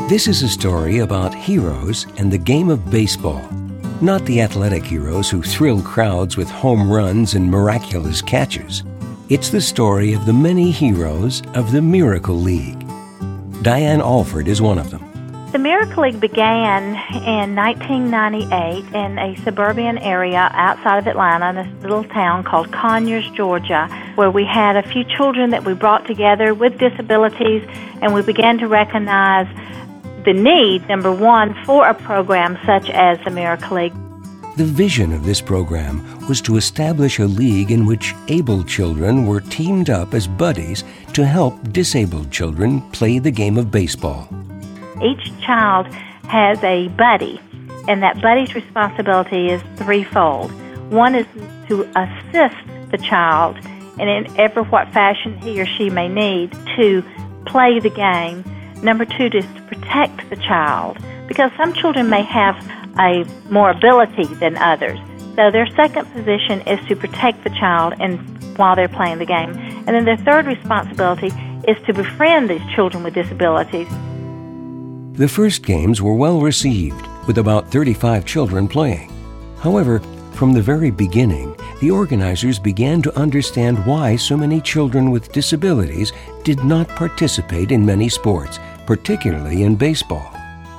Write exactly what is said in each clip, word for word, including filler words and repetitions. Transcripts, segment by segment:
This is a story about heroes and the game of baseball. Not the athletic heroes who thrill crowds with home runs and miraculous catches. It's the story of the many heroes of the Miracle League. Diane Alford is one of them. The Miracle League began in nineteen ninety-eight in a suburban area outside of Atlanta in a little town called Conyers, Georgia, where we had a few children that we brought together with disabilities, and we began to recognize the need, number one, for a program such as the Miracle League. The vision of this program was to establish a league in which able children were teamed up as buddies to help disabled children play the game of baseball. Each child has a buddy, and that buddy's responsibility is threefold. One is to assist the child, and in ever what fashion he or she may need, to play the game. Number two is to protect the child, because some children may have a more ability than others. So their second position is to protect the child and while they're playing the game. And then their third responsibility is to befriend these children with disabilities. The first games were well received, with about thirty-five children playing. However, from the very beginning, the organizers began to understand why so many children with disabilities did not participate in many sports, particularly in baseball.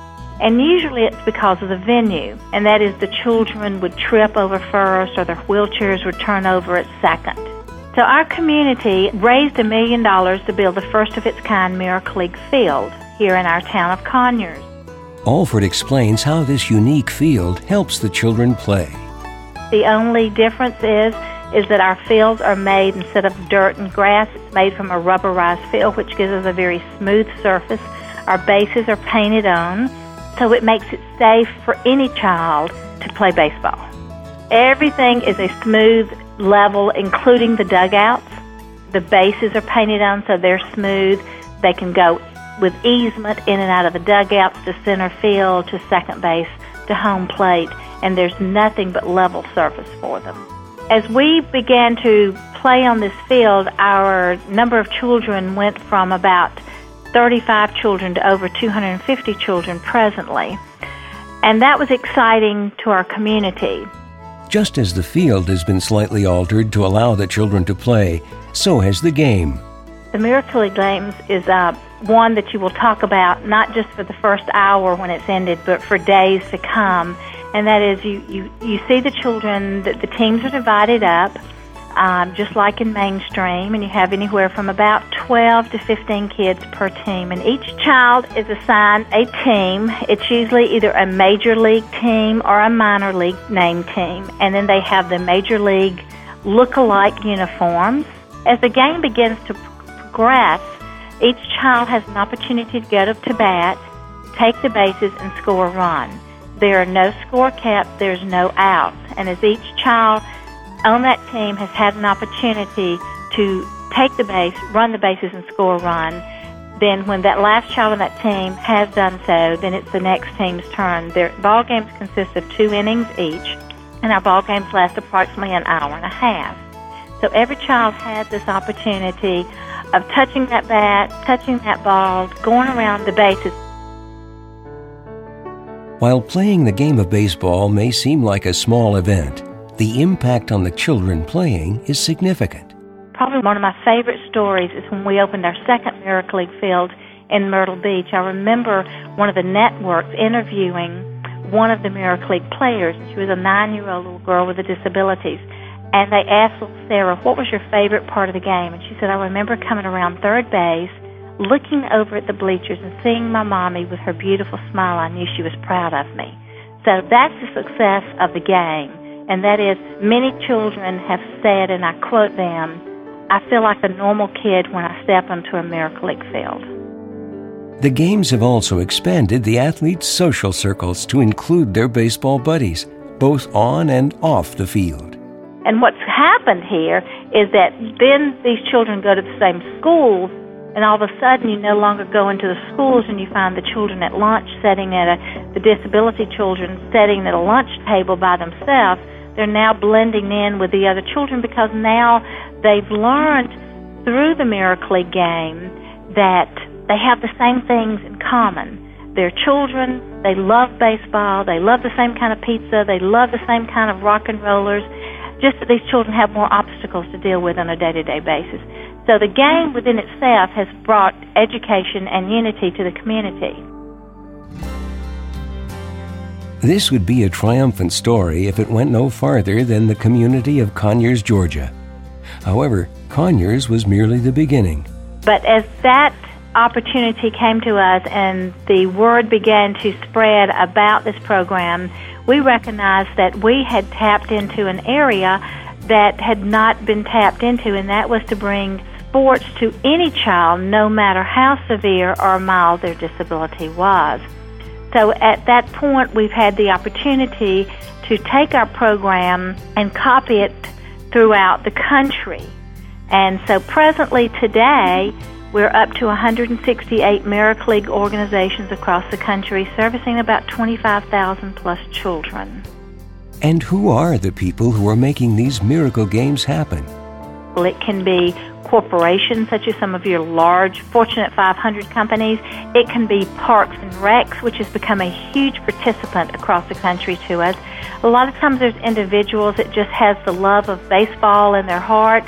And usually it's because of the venue, and that is the children would trip over first or their wheelchairs would turn over at second. So our community raised a million dollars to build the first of its kind Miracle League field here in our town of Conyers. Alford explains how this unique field helps the children play. The only difference is is that our fields are made, instead of dirt and grass, it's made from a rubberized field, which gives us a very smooth surface. Our bases are painted on, so it makes it safe for any child to play baseball. Everything is a smooth level, including the dugouts. The bases are painted on, so they're smooth. They can go with easement in and out of the dugouts to center field, to second base, to home plate, and there's nothing but level surface for them. As we began to play on this field, our number of children went from about thirty-five children to over two hundred fifty children presently, and that was exciting to our community. Just as the field has been slightly altered to allow the children to play, so has the game. The Miracle League Games is uh, one that you will talk about not just for the first hour when it's ended, but for days to come. And that is, you, you, you see the children, the, the teams are divided up, um, just like in mainstream, and you have anywhere from about twelve to fifteen kids per team. And each child is assigned a team. It's usually either a major league team or a minor league name team. And then they have the major league look-alike uniforms. As the game begins to progress, each child has an opportunity to go to, to bat, take the bases, and score a run. There are no score caps, there's no outs. And as each child on that team has had an opportunity to take the base, run the bases, and score a run, then when that last child on that team has done so, then it's the next team's turn. Their ball games consist of two innings each, and our ball games last approximately an hour and a half. So every child has this opportunity of touching that bat, touching that ball, going around the bases. While playing the game of baseball may seem like a small event, the impact on the children playing is significant. Probably one of my favorite stories is when we opened our second Miracle League field in Myrtle Beach. I remember one of the networks interviewing one of the Miracle League players. She was a nine-year-old little girl with a disabilities. And they asked little Sarah, what was your favorite part of the game? And she said, I remember coming around third base, looking over at the bleachers and seeing my mommy with her beautiful smile. I knew she was proud of me. So that's the success of the game. And that is, many children have said, and I quote them, I feel like a normal kid when I step onto a Miracle League field. The games have also expanded the athletes' social circles to include their baseball buddies, both on and off the field. And what's happened here is that then these children go to the same schools, and all of a sudden you no longer go into the schools and you find the children at lunch sitting at a, the disability children sitting at a lunch table by themselves. They're now blending in with the other children because now they've learned through the Miracle League game that they have the same things in common. their children. They love baseball. They love the same kind of pizza. They love the same kind of rock and rollers. Just that these children have more obstacles to deal with on a day-to-day basis. So the game within itself has brought education and unity to the community. This would be a triumphant story if it went no farther than the community of Conyers, Georgia. However, Conyers was merely the beginning. But as that opportunity came to us and the word began to spread about this program, we recognized that we had tapped into an area that had not been tapped into, and that was to bring sports to any child, no matter how severe or mild their disability was. So at that point, we've had the opportunity to take our program and copy it throughout the country. And so presently today, we're up to one hundred sixty-eight Miracle League organizations across the country, servicing about twenty-five thousand plus children. And who are the people who are making these miracle games happen? Well, it can be corporations such as some of your large Fortune five hundred companies. It can be Parks and Recs, which has become a huge participant across the country to us. A lot of times there's individuals that just has the love of baseball in their heart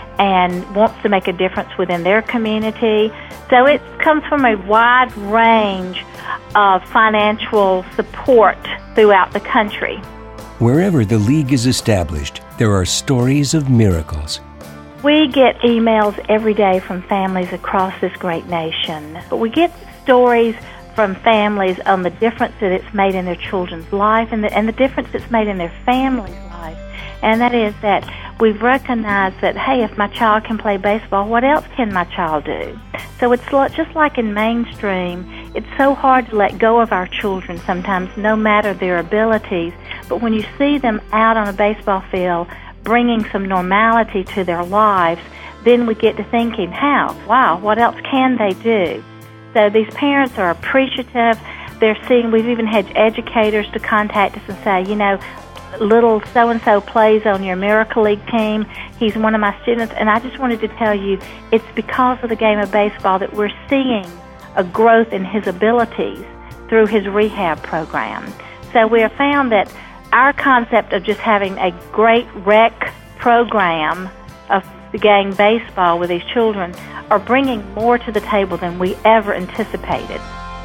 and wants to make a difference within their community. So it comes from a wide range of financial support throughout the country. Wherever the league is established, there are stories of miracles. We get emails every day from families across this great nation. But we get stories from families on the difference that it's made in their children's life and the, and the difference it's made in their family's life. And that is that we've recognized that, hey, if my child can play baseball, what else can my child do? So it's just like in mainstream, it's so hard to let go of our children sometimes, no matter their abilities. But when you see them out on a baseball field, bringing some normality to their lives, then we get to thinking, how? Wow, what else can they do? So these parents are appreciative. They're seeing, we've even had educators to contact us and say, you know, little so-and-so plays on your Miracle League team. He's one of my students, and I just wanted to tell you it's because of the game of baseball that we're seeing a growth in his abilities through his rehab program. So we have found that our concept of just having a great rec program of the game baseball with these children are bringing more to the table than we ever anticipated.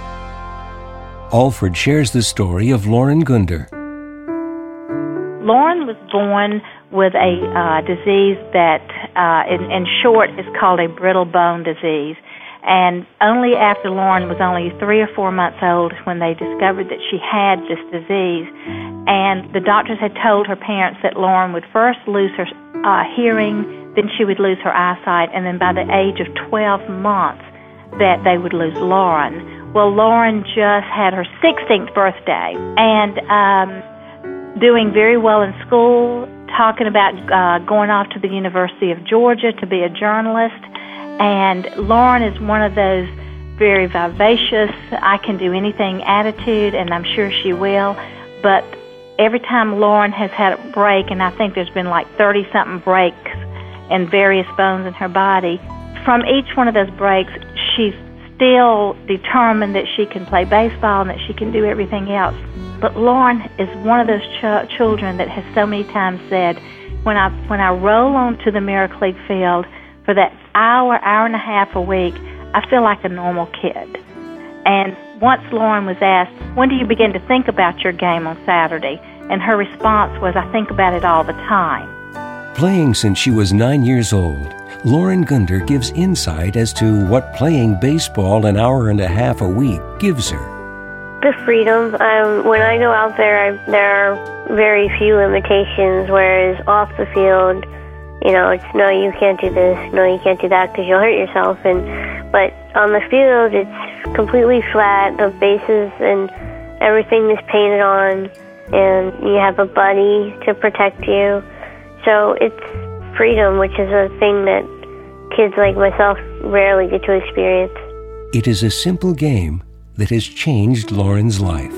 Alfred shares the story of Lauren Gunder. Lauren was born with a uh, disease that, uh, in, in short, is called a brittle bone disease. And only after Lauren was only three or four months old when they discovered that she had this disease. And the doctors had told her parents that Lauren would first lose her uh, hearing, then she would lose her eyesight, and then by the age of twelve months that they would lose Lauren. Well, Lauren just had her sixteenth birthday, and um, doing very well in school, talking about uh, going off to the University of Georgia to be a journalist. And Lauren is one of those very vivacious, I can do anything attitude, and I'm sure she will. But every time Lauren has had a break, and I think there's been like thirty-something breaks in various bones in her body, from each one of those breaks, she's still determined that she can play baseball and that she can do everything else. But Lauren is one of those ch- children that has so many times said, when I when I roll onto the Miracle League field for that hour, hour and a half a week, I feel like a normal kid. And once Lauren was asked, when do you begin to think about your game on Saturday? And her response was, I think about it all the time. Playing since she was nine years old, Lauren Gunder gives insight as to what playing baseball an hour and a half a week gives her. The freedom. Um, when I go out there, I, there are very few limitations, whereas off the field, you know, it's no, you can't do this, no, you can't do that because you'll hurt yourself. And but on the field, it's completely flat. The bases and everything is painted on, and you have a buddy to protect you. So it's freedom, which is a thing that kids like myself rarely get to experience. It is a simple game that has changed Lauren's life.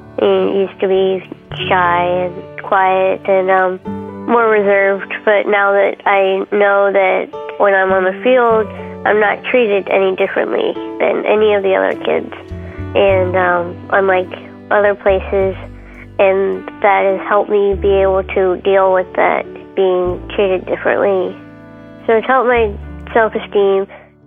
I used to be shy and quiet and um, more reserved, but now that I know that when I'm on the field, I'm not treated any differently than any of the other kids. and um, unlike other places, and that has helped me be able to deal with that, being treated differently. So it's helped my self-esteem.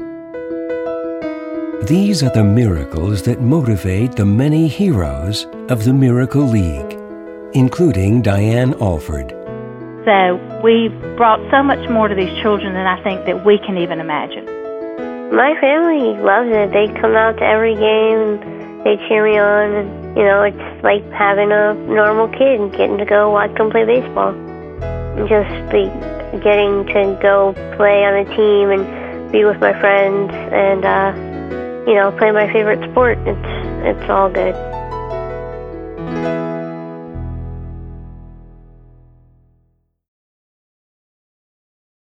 These are the miracles that motivate the many heroes of the Miracle League, including Diane Alford. So we brought so much more to these children than I think that we can even imagine. My family loves it. They come out to every game and they cheer me on. And, you know, it's like having a normal kid and getting to go watch them play baseball. Just the getting to go play on a team and be with my friends and, uh, you know, play my favorite sport. It's it's all good.